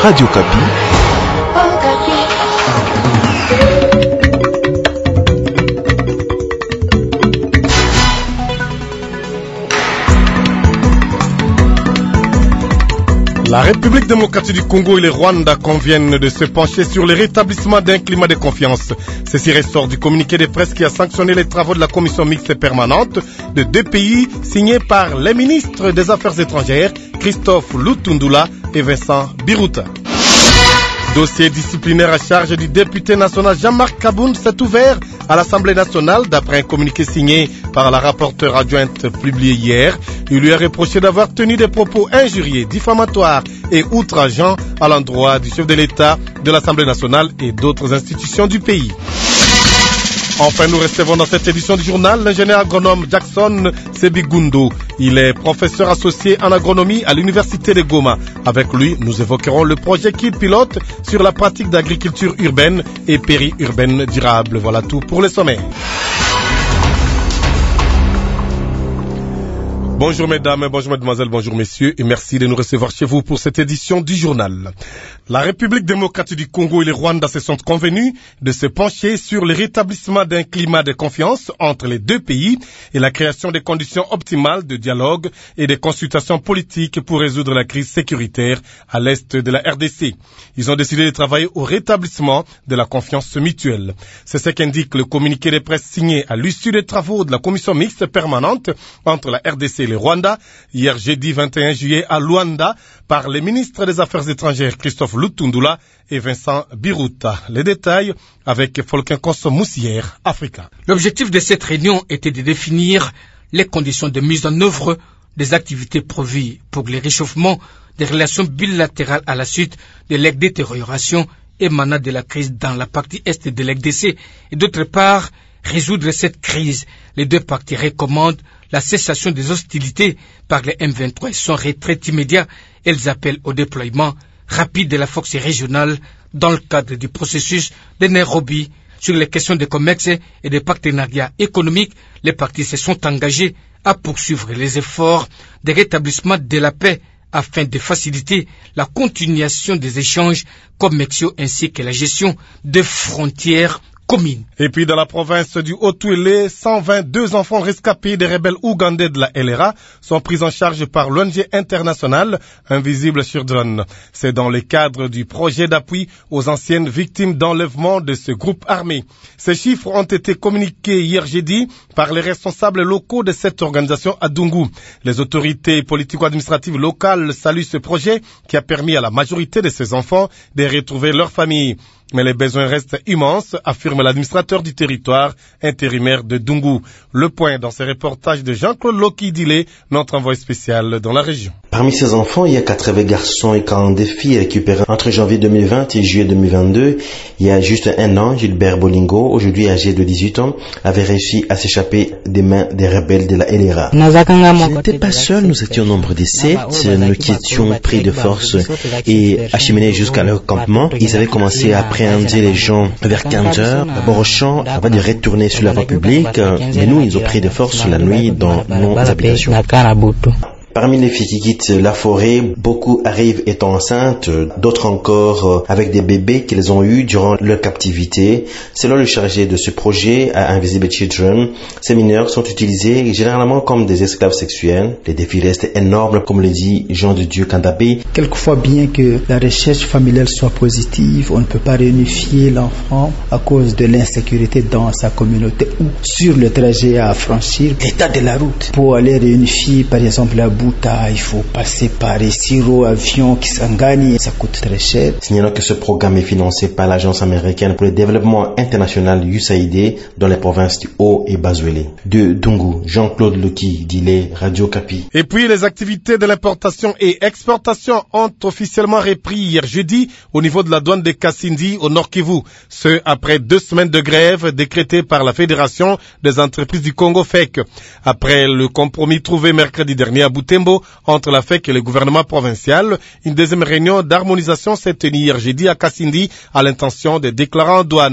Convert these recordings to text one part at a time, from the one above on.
Radio Kapi. La République démocratique du Congo et le Rwanda conviennent de se pencher sur le rétablissement d'un climat de confiance. Ceci ressort du communiqué de presse qui a sanctionné les travaux de la commission mixte permanente de deux pays signé par les ministres des Affaires étrangères Christophe Lutundula et Vincent Biruta. Dossier disciplinaire à charge du député national Jean-Marc Kaboun s'est ouvert à l'Assemblée nationale d'après un communiqué signé par la rapporteure adjointe publié hier. Il lui est reproché d'avoir tenu des propos injurieux, diffamatoires et outrageants à l'endroit du chef de l'État, de l'Assemblée nationale et d'autres institutions du pays. Enfin, nous recevons dans cette édition du journal l'ingénieur agronome Jackson Sebigundo. Il est professeur associé en agronomie à l'université de Goma. Avec lui, nous évoquerons le projet qu'il pilote sur la pratique d'agriculture urbaine et périurbaine durable. Voilà tout pour les sommaires. Bonjour mesdames, bonjour mesdemoiselles, bonjour messieurs et merci de nous recevoir chez vous pour cette édition du journal. La République démocratique du Congo et le Rwanda se sont convenus de se pencher sur le rétablissement d'un climat de confiance entre les deux pays et la création des conditions optimales de dialogue et de consultations politiques pour résoudre la crise sécuritaire à l'est de la RDC. Ils ont décidé de travailler au rétablissement de la confiance mutuelle. C'est ce qu'indique le communiqué de presse signé à l'issue des travaux de la commission mixte permanente entre la RDC et le Rwanda, hier jeudi 21 juillet à Luanda, par les ministres des Affaires étrangères Christophe Lutundula et Vincent Biruta. Les détails avec Folquin Moussière, Africa. L'objectif de cette réunion était de définir les conditions de mise en œuvre des activités prévues pour le réchauffement des relations bilatérales à la suite de la détérioration émanant de la crise dans la partie est de l'RDC et d'autre part, résoudre cette crise. Les deux parties recommandent la cessation des hostilités par les M23 et son retrait immédiat. Elles appellent au déploiement rapide de la force régionale dans le cadre du processus de Nairobi. Sur les questions de commerce et de partenariat économique, les parties se sont engagées à poursuivre les efforts de rétablissement de la paix afin de faciliter la continuation des échanges commerciaux ainsi que la gestion des frontières communes. Et puis dans la province du Haut-Touélé, 122 enfants rescapés des rebelles ougandais de la LRA sont pris en charge par l'ONG internationale Invisible Children. C'est dans le cadre du projet d'appui aux anciennes victimes d'enlèvement de ce groupe armé. Ces chiffres ont été communiqués hier jeudi par les responsables locaux de cette organisation à Dungu. Les autorités politico-administratives locales saluent ce projet qui a permis à la majorité de ces enfants de retrouver leur famille. Mais les besoins restent immenses, affirme l'administrateur du territoire intérimaire de Dungu. Le point dans ce reportage de Jean-Claude Loki-Dilé, notre envoyé spécial dans la région. Parmi ces enfants, il y a 80 garçons et 42 filles récupérés entre janvier 2020 et juillet 2022. Il y a juste un an, Gilbert Bolingo, aujourd'hui âgé de 18 ans, avait réussi à s'échapper des mains des rebelles de la LRA. Je n'étais pas seul, nous étions au nombre de 7, nous qui étions pris de force et acheminés jusqu'à leur campement. Ils avaient commencé à appréhender les gens vers 15 heures, d'abord au champ, avant de retourner sur la voie publique, mais nous, ils ont pris de force la nuit dans nos habitations. Parmi les filles qui quittent la forêt, beaucoup arrivent étant enceintes, d'autres encore avec des bébés qu'ils ont eus durant leur captivité. Selon le chargé de ce projet à Invisible Children, ces mineurs sont utilisés généralement comme des esclaves sexuels. Les défis restent énormes, comme le dit Jean de Dieu Kandabé. Quelquefois, bien que la recherche familiale soit positive, on ne peut pas réunifier l'enfant à cause de l'insécurité dans sa communauté ou sur le trajet à franchir, l'état de la route. Pour aller réunifier, par exemple, la Bouta, il faut passer par les sirops, avions qui s'en gagnent, ça coûte très cher. Signalons que ce programme est financé par l'Agence américaine pour le développement international USAID dans les provinces du Haut et Bas-Ouélé. De Dungu, Jean-Claude Loki, Dilé, Radio Kapi. Et puis les activités de l'importation et exportation ont officiellement repris hier jeudi au niveau de la douane de Kasindi au Nord Kivu. Ce après 2 semaines de grève décrétées par la Fédération des entreprises du Congo FEC. Après le compromis trouvé mercredi dernier à Butembo entre la FEC et le gouvernement provincial, une deuxième réunion d'harmonisation s'est tenue hier jeudi à Kasindi à l'intention des déclarants en douane.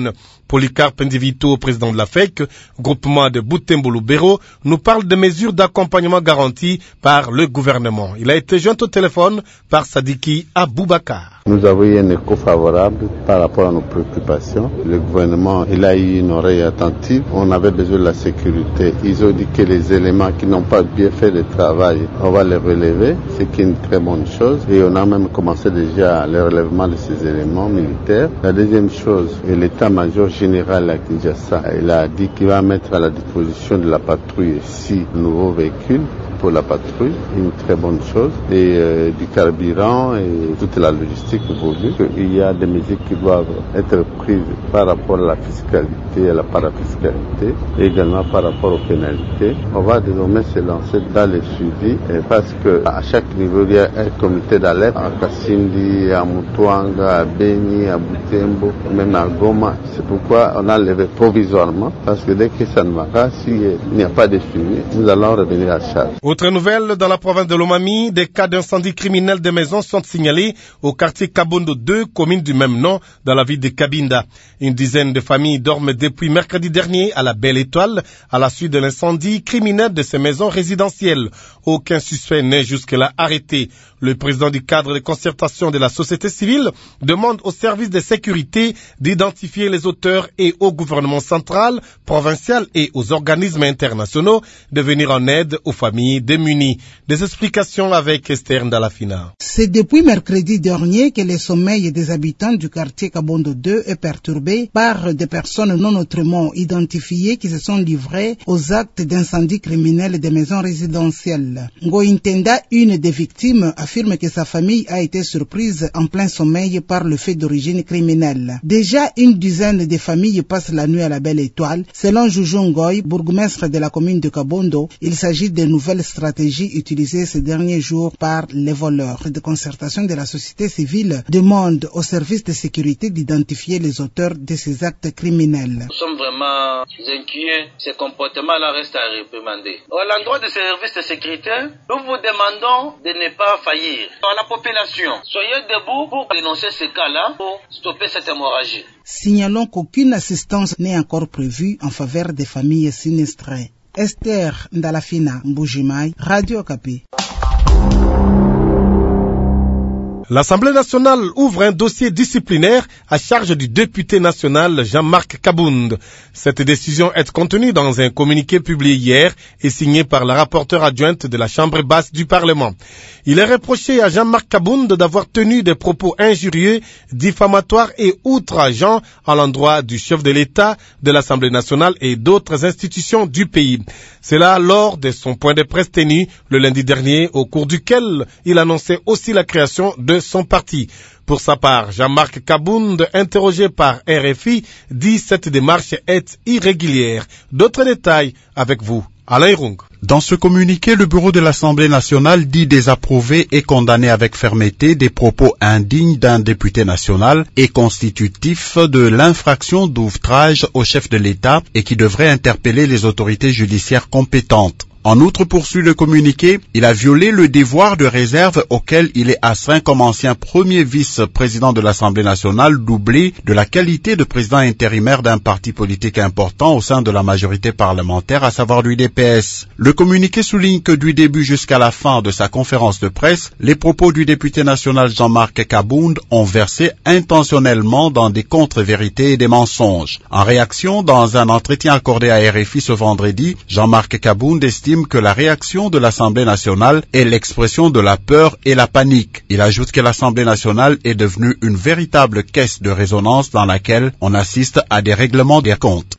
Polycarpe Ndivito, président de la FEC, groupement de Butembo-Lubero, nous parle de mesures d'accompagnement garanties par le gouvernement. Il a été joint au téléphone par Sadiki Aboubakar. Nous avons eu un écho favorable par rapport à nos préoccupations. Le gouvernement, il a eu une oreille attentive. On avait besoin de la sécurité. Ils ont dit que les éléments qui n'ont pas bien fait le travail, on va les relever, ce qui est une très bonne chose. Et on a même commencé déjà le relèvement de ces éléments militaires. La deuxième chose, l'état-major général à Kinshasa, il a dit qu'il va mettre à la disposition de la patrouille 6 nouveaux véhicules pour la patrouille, une très bonne chose, et du carburant et toute la logistique voulue. Il y a des mesures qui doivent être prises par rapport à la fiscalité et à la parafiscalité, et également par rapport aux pénalités. On va désormais se lancer dans le suivi, parce que à chaque niveau il y a un comité d'alerte à Kasindi, à Mutuanga, à Beni, à Butembo, même à Goma. C'est pourquoi on a levé provisoirement, parce que dès que ça ne va pas, s'il n'y a pas de suivi, nous allons revenir à charge. Autre nouvelle, dans la province de Lomami, des cas d'incendie criminel des maisons sont signalés au quartier Kabondo 2, commune du même nom, dans la ville de Cabinda. Une dizaine de familles dorment depuis mercredi dernier à la Belle Étoile, à la suite de l'incendie criminel de ces maisons résidentielles. Aucun suspect n'est jusque-là arrêté. Le président du cadre de concertation de la société civile demande aux services de sécurité d'identifier les auteurs et au gouvernement central, provincial et aux organismes internationaux de venir en aide aux familles démunies. Des explications avec Esther Ndalafina. C'est depuis mercredi dernier que le sommeil des habitants du quartier Kabondo 2 est perturbé par des personnes non autrement identifiées qui se sont livrées aux actes d'incendie criminel des maisons résidentielles. Ngointenda, une des victimes, affirme que sa famille a été surprise en plein sommeil par le fait d'origine criminelle. Déjà, une dizaine de familles passent la nuit à la Belle Étoile. Selon Joujou Ngoy, bourgmestre de la commune de Kabondo, il s'agit de nouvelles stratégies utilisées ces derniers jours par les voleurs. De concertation de la société civile demande aux services de sécurité d'identifier les auteurs de ces actes criminels. Nous sommes vraiment inquiets. Ces comportements-là restent à réprimander. À l'endroit des services de sécurité, nous vous demandons de ne pas faillir. À la population, soyez debout pour dénoncer ces cas-là, pour stopper cette hémorragie. Signalons qu'aucune assistance n'est encore prévue en faveur des familles sinistrées. Esther Ndalafina, Mbujimai, Radio Okapi. L'Assemblée nationale ouvre un dossier disciplinaire à charge du député national Jean-Marc Kabound. Cette décision est contenue dans un communiqué publié hier et signé par la rapporteure adjointe de la Chambre basse du Parlement. Il est reproché à Jean-Marc Kabound d'avoir tenu des propos injurieux, diffamatoires et outrageants à l'endroit du chef de l'État, de l'Assemblée nationale et d'autres institutions du pays. C'est là lors de son point de presse tenu le lundi dernier, au cours duquel il annonçait aussi la création de son parti. Pour sa part, Jean-Marc Kabound, interrogé par RFI, dit cette démarche est irrégulière. D'autres détails avec vous, Alain Rung. Dans ce communiqué, le bureau de l'Assemblée nationale dit désapprouver et condamner avec fermeté des propos indignes d'un député national et constitutifs de l'infraction d'outrage au chef de l'État et qui devrait interpeller les autorités judiciaires compétentes. En outre, poursuit le communiqué, il a violé le devoir de réserve auquel il est astreint comme ancien premier vice-président de l'Assemblée nationale, doublé de la qualité de président intérimaire d'un parti politique important au sein de la majorité parlementaire, à savoir l'UDPS. Le communiqué souligne que du début jusqu'à la fin de sa conférence de presse, les propos du député national Jean-Marc Kabound ont versé intentionnellement dans des contre-vérités et des mensonges. En réaction, dans un entretien accordé à RFI ce vendredi, Jean-Marc Kabound estime que la réaction de l'Assemblée nationale est l'expression de la peur et la panique. Il ajoute que l'Assemblée nationale est devenue une véritable caisse de résonance dans laquelle on assiste à des règlements des comptes.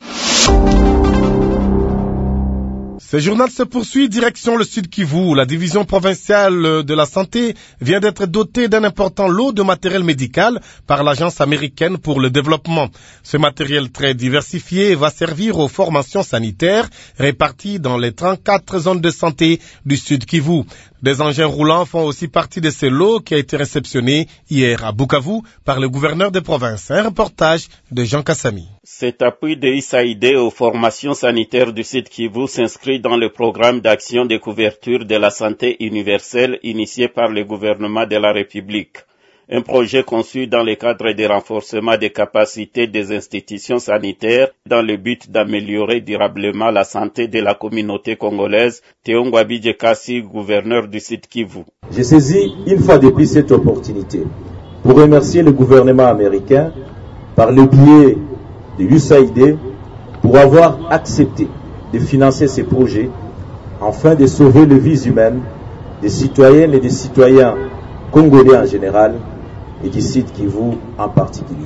Ce journal se poursuit direction le Sud Kivu. La division provinciale de la santé vient d'être dotée d'un important lot de matériel médical par l'Agence américaine pour le développement. Ce matériel très diversifié va servir aux formations sanitaires réparties dans les 34 zones de santé du Sud Kivu. Des engins roulants font aussi partie de ce lot qui a été réceptionné hier à Bukavu par le gouverneur de province. Un reportage de Jean Kassami. Cet appui de USAID aux formations sanitaires du Sud Kivu s'inscrit dans le programme d'action de couverture de la santé universelle initié par le gouvernement de la République. un projet conçu dans le cadre des renforcements des capacités des institutions sanitaires dans le but d'améliorer durablement la santé de la communauté congolaise. Théo Ngwabidje Kassi, gouverneur du Sud Kivu. J'ai saisi une fois de plus cette opportunité pour remercier le gouvernement américain par le biais de l'USAID pour avoir accepté de financer ces projets afin de sauver les vies humaines des citoyennes et des citoyens congolais en général et du Sud Kivu en particulier.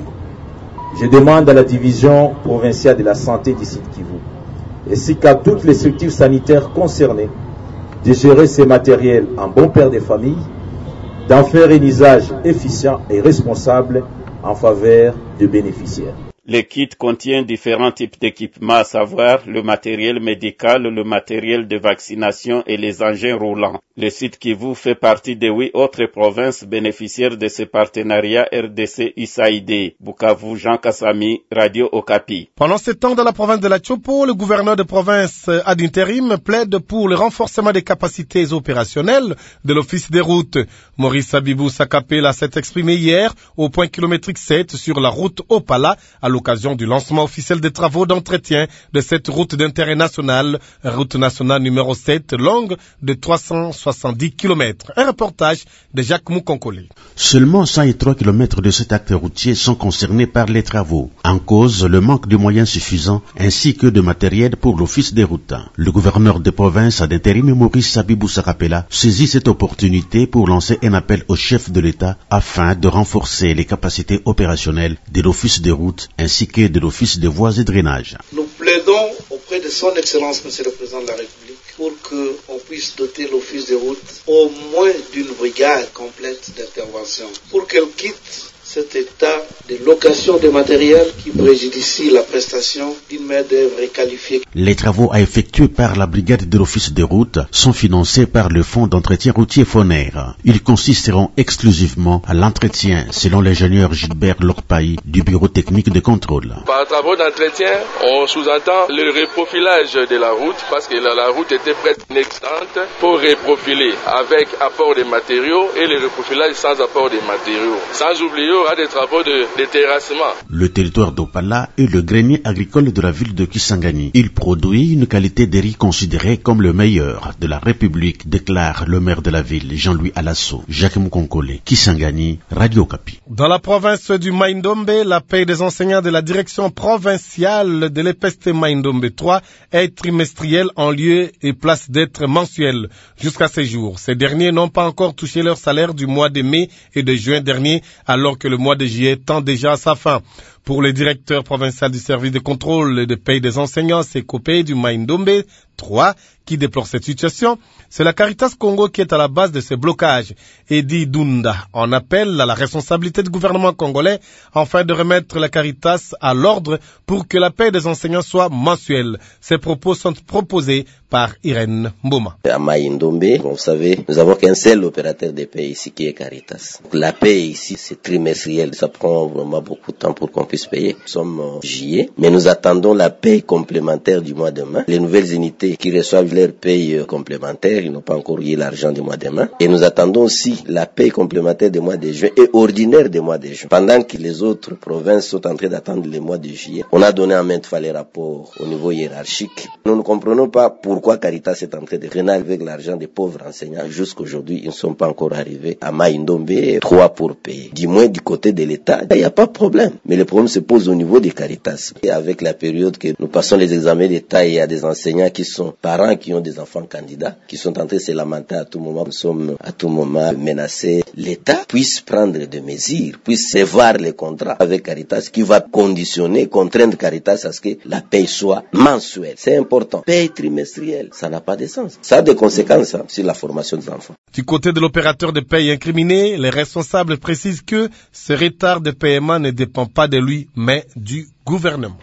Je demande à la division provinciale de la santé du Sud Kivu ainsi qu'à toutes les structures sanitaires concernées de gérer ces matériels en bon père de famille, d'en faire un usage efficient et responsable en faveur des bénéficiaires. Le kit contient différents types d'équipements, à savoir le matériel médical, le matériel de vaccination et les engins roulants. Le Sud Kivu fait partie des 8 autres provinces bénéficiaires de ce partenariat RDC-USAID. Bukavu, Jean Kassami, Radio Okapi. Pendant ce temps, dans la province de la Tchopo, le gouverneur de province ad intérim plaide pour le renforcement des capacités opérationnelles de l'Office des routes. Maurice Abibou Sakapela s'est exprimé hier au point kilométrique 7 sur la route Opala à l'occasion du lancement officiel des travaux d'entretien de cette route d'intérêt national, route nationale numéro 7, longue de 370 km. Un reportage de Jacques Moukonkole. Seulement 103 km de cet acte routier sont concernés par les travaux. En cause, le manque de moyens suffisants ainsi que de matériel pour l'office des routes. Le gouverneur de province d'intérim Maurice Abibou Sakapela saisit cette opportunité pour lancer un appel au chef de l'État afin de renforcer les capacités opérationnelles de l'office des routes ainsi que de l'Office des voies et drainage. Nous plaidons auprès de son Excellence, Monsieur le Président de la République, pour qu'on puisse doter l'Office des routes au moins d'une brigade complète d'intervention, pour qu'elle quitte cet état de location de matériel qui préjudicie la prestation d'une main-d'œuvre qualifiée. Les travaux à effectuer par la brigade de l'Office des routes sont financés par le Fonds d'entretien routier FONER. Ils consisteront exclusivement à l'entretien, selon l'ingénieur Gilbert Lokpaï du Bureau technique de contrôle. Par travaux d'entretien, on sous-entend le reprofilage de la route, parce que la route était prête inexistante pour reprofiler avec apport de matériaux et le reprofilage sans apport de matériaux. Sans oublier à des travaux de terrassement. Le territoire d'Opala est le grenier agricole de la ville de Kisangani. Il produit une qualité de riz considérée comme le meilleur de la République, déclare le maire de la ville, Jean-Louis Alasso. Jacques Moukonkole, Kisangani, Radio Okapi. Dans la province du Maïndombe, la paie des enseignants de la direction provinciale de l'EPST Maïndombe 3 est trimestrielle en lieu et place d'être mensuelle. Jusqu'à ces jours, ces derniers n'ont pas encore touché leur salaire du mois de mai et de juin dernier, alors que le mois de juillet tend déjà à sa fin. Pour le directeur provincial du service de contrôle et de paie des enseignants, Sekopé du Maïndombe 3, qui déplore cette situation, c'est la Caritas Congo qui est à la base de ce blocage. Edi Dunda en appelle à la responsabilité du gouvernement congolais afin de remettre la Caritas à l'ordre pour que la paie des enseignants soit mensuelle. Ces propos sont proposés par Irène Mboma. À Maïndombe, vous savez, nous avons qu'un seul opérateur de paie ici qui est Caritas. La paie ici, c'est trimestriel. Ça prend vraiment beaucoup de temps pour qu'on puisse payer. Nous sommes en juillet, mais nous attendons la paie complémentaire du mois de mai. Les nouvelles unités qui reçoivent leur paie complémentaire, ils n'ont pas encore eu l'argent du mois de mai. Et nous attendons aussi la paie complémentaire du mois de juin et ordinaire du mois de juin. Pendant que les autres provinces sont en train d'attendre le mois de juillet, on a donné en maintes fois les rapports au niveau hiérarchique. Nous ne comprenons pas pourquoi Caritas est en train de freiner avec l'argent des pauvres enseignants. Jusqu'aujourd'hui, ils ne sont pas encore arrivés à Maïndombe 3 pour payer. Du moins, du côté de l'État, il n'y a pas de problème. Mais le problème se pose au niveau des Caritas. Et avec la période que nous passons les examens d'État, il y a des enseignants qui sont parents, qui ont des enfants candidats, qui sont en train de se lamenter à tout moment. Nous sommes à tout moment menacés. L'État puisse prendre des mesures, puisse revoir les contrats avec Caritas, qui va conditionner, contraindre Caritas à ce que la paye soit mensuelle. C'est important. Paye trimestrielle, ça n'a pas de sens. Ça a des conséquences sur la formation des enfants. Du côté de l'opérateur de paye incriminé, les responsables précisent que ce retard de paiement ne dépend pas de lui, mais du gouvernement.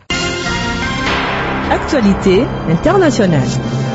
Actualité internationale.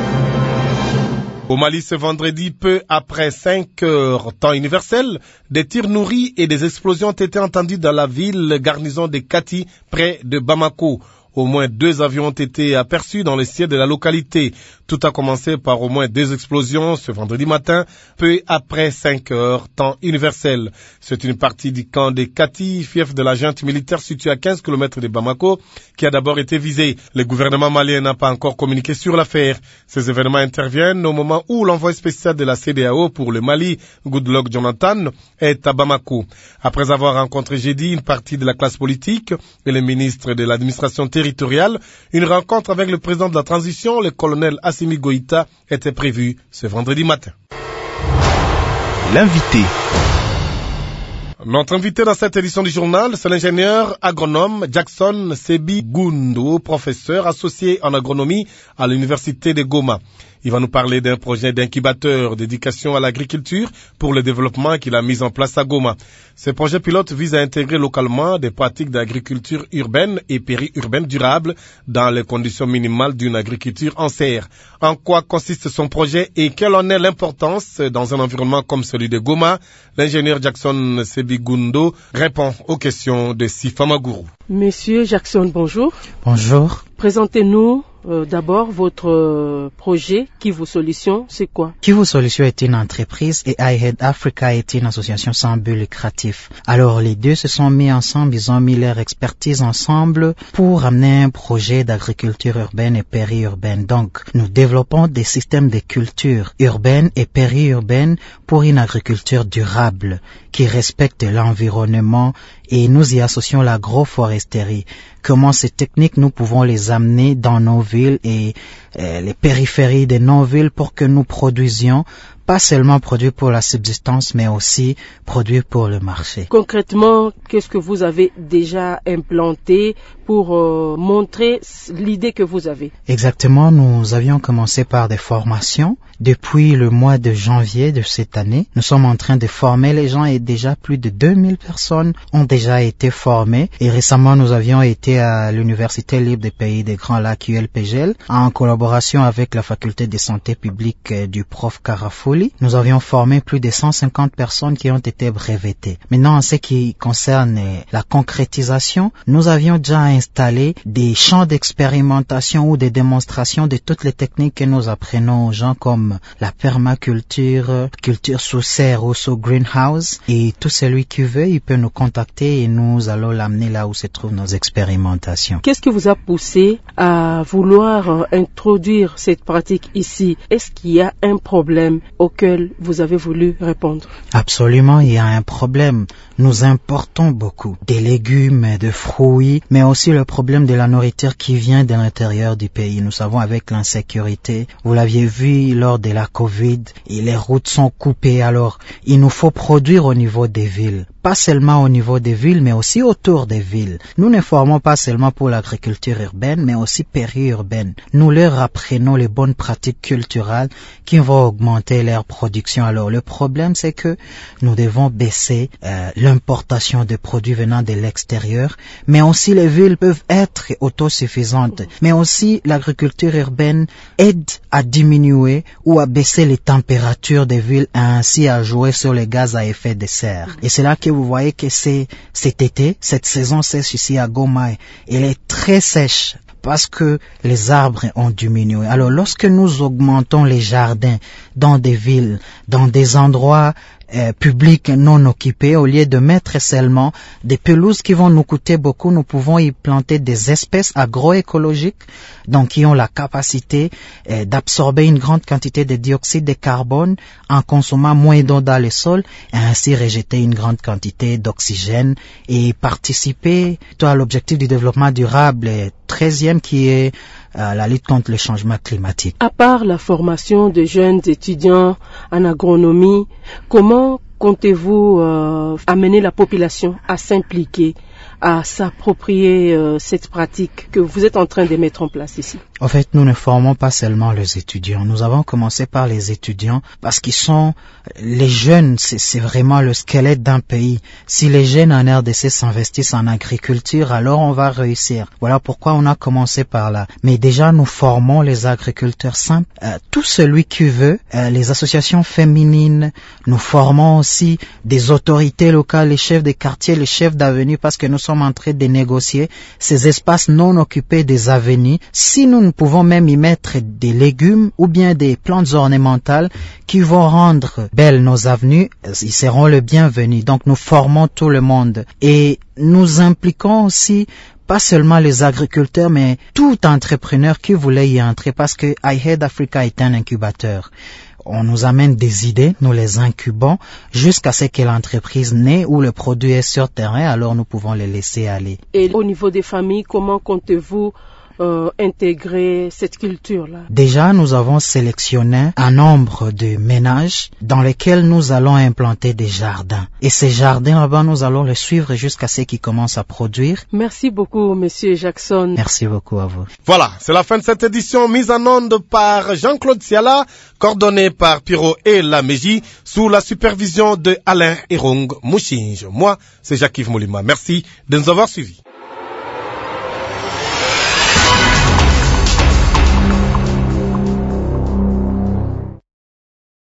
Au Mali, ce vendredi, peu après 5 heures, temps universel, des tirs nourris et des explosions ont été entendus dans la ville garnison de Kati, près de Bamako. Au moins 2 avions ont été aperçus dans le ciel de la localité. Tout a commencé par au moins 2 explosions ce vendredi matin, peu après 5 heures, temps universel. C'est une partie du camp des Kati, fief de la junte militaire situé à 15 km de Bamako, qui a d'abord été visé. Le gouvernement malien n'a pas encore communiqué sur l'affaire. Ces événements interviennent au moment où l'envoyé spécial de la CEDEAO pour le Mali, Goodluck Jonathan, est à Bamako. Après avoir rencontré jeudi une partie de la classe politique et le ministre de l'administration territoriale, une rencontre avec le président de la transition, le colonel Assimi Goïta, était prévue ce vendredi matin. L'invité. Notre invité dans cette édition du journal, c'est l'ingénieur agronome Jackson Sebi Gundo, professeur associé en agronomie à l'université de Goma. Il va nous parler d'un projet d'incubateur d'éducation à l'agriculture pour le développement qu'il a mis en place à Goma. Ce projet pilote vise à intégrer localement des pratiques d'agriculture urbaine et périurbaine durable dans les conditions minimales d'une agriculture en serre. En quoi consiste son projet et quelle en est l'importance dans un environnement comme celui de Goma? L'ingénieur Jackson Sebigundo répond aux questions de Sifa Maguru. Monsieur Jackson, bonjour. Bonjour. Présentez-nous d'abord votre projet Kivu Solutions, c'est quoi? Kivu Solutions est une entreprise et iHead Africa est une association sans but lucratif. Alors les deux se sont mis ensemble, ils ont mis leur expertise ensemble pour amener un projet d'agriculture urbaine et périurbaine. Donc nous développons des systèmes de culture urbaine et périurbaine pour une agriculture durable qui respecte l'environnement et nous y associons l'agroforesterie. Comment ces techniques nous pouvons les amener dans nos villes et les périphéries de nos villes pour que nous produisions pas seulement produits pour la subsistance, mais aussi produits pour le marché. Concrètement, qu'est-ce que vous avez déjà implanté pour montrer l'idée que vous avez? Exactement, nous avions commencé par des formations. Depuis le mois de janvier de cette année, nous sommes en train de former les gens et déjà plus de 2000 personnes ont déjà été formées. Et récemment, nous avions été à l'Université libre des pays des Grands Lacs ULPGL en collaboration avec la faculté de santé publique du prof Karafouli. Nous avions formé plus de 150 personnes qui ont été brevetées. Maintenant, en ce qui concerne la concrétisation, nous avions déjà installé des champs d'expérimentation ou des démonstrations de toutes les techniques que nous apprenons aux gens comme la permaculture, culture sous serre ou sous greenhouse. Et tout celui qui veut, il peut nous contacter et nous allons l'amener là où se trouvent nos expérimentations. Qu'est-ce qui vous a poussé à vouloir introduire cette pratique ici? Est-ce qu'il y a un problème auquel vous avez voulu répondre? Absolument, il y a un problème. Nous importons beaucoup des légumes, de fruits, mais aussi le problème de la nourriture qui vient de l'intérieur du pays. Nous savons avec l'insécurité, vous l'aviez vu lors de la Covid, et les routes sont coupées, alors il nous faut produire au niveau des villes. Pas seulement au niveau des villes, mais aussi autour des villes. Nous ne formons pas seulement pour l'agriculture urbaine, mais aussi périurbaine. Nous leur apprenons les bonnes pratiques culturelles qui vont augmenter leur production. Alors le problème, c'est que nous devons baisser l'importation de produits venant de l'extérieur, mais aussi les villes peuvent être autosuffisantes. Mais aussi l'agriculture urbaine aide à diminuer ou à baisser les températures des villes et ainsi à jouer sur les gaz à effet de serre. Et c'est là que vous voyez que cet été, cette saison sèche ici à Goma, elle est très sèche parce que les arbres ont diminué. Alors lorsque nous augmentons les jardins dans des villes, dans des endroits publics non occupés, au lieu de mettre seulement des pelouses qui vont nous coûter beaucoup, nous pouvons y planter des espèces agroécologiques, donc qui ont la capacité d'absorber une grande quantité de dioxyde de carbone en consommant moins d'eau dans le sol et ainsi rejeter une grande quantité d'oxygène et participer à l'objectif du développement durable 13e qui est la lutte contre le changement climatique. À part la formation de jeunes étudiants en agronomie, comment comptez-vous amener la population à s'impliquer, à s'approprier cette pratique que vous êtes en train de mettre en place ici? En fait, nous ne formons pas seulement les étudiants. Nous avons commencé par les étudiants parce qu'ils sont les jeunes, c'est vraiment le squelette d'un pays. Si les jeunes en RDC s'investissent en agriculture, alors on va réussir. Voilà pourquoi on a commencé par là. Mais déjà, nous formons les agriculteurs simples. Tout celui qui veut, les associations féminines, nous formons aussi des autorités locales, les chefs des quartiers, les chefs d'avenue, parce que que nous sommes en train de négocier ces espaces non occupés des avenues. Si nous ne pouvons même y mettre des légumes ou bien des plantes ornementales qui vont rendre belles nos avenues, ils seront le bienvenu. Donc nous formons tout le monde et nous impliquons aussi pas seulement les agriculteurs, mais tout entrepreneur qui voulait y entrer, parce que iHead Africa est un incubateur. On nous amène des idées, nous les incubons jusqu'à ce que l'entreprise naît ou le produit est sur terrain, alors nous pouvons les laisser aller. Et au niveau des familles, comment comptez-vous intégrer cette culture-là? Déjà, nous avons sélectionné un nombre de ménages dans lesquels nous allons implanter des jardins. Et ces jardins là-bas, nous allons les suivre jusqu'à ce qu'ils commencent à produire. Merci beaucoup, Monsieur Jackson. Merci beaucoup à vous. Voilà, c'est la fin de cette édition mise en onde par Jean-Claude Siala, coordonnée par Piro et Laméji, sous la supervision de Alain Erong Mouchinge. Moi, c'est Jacques-Yves Moulima. Merci de nous avoir suivis.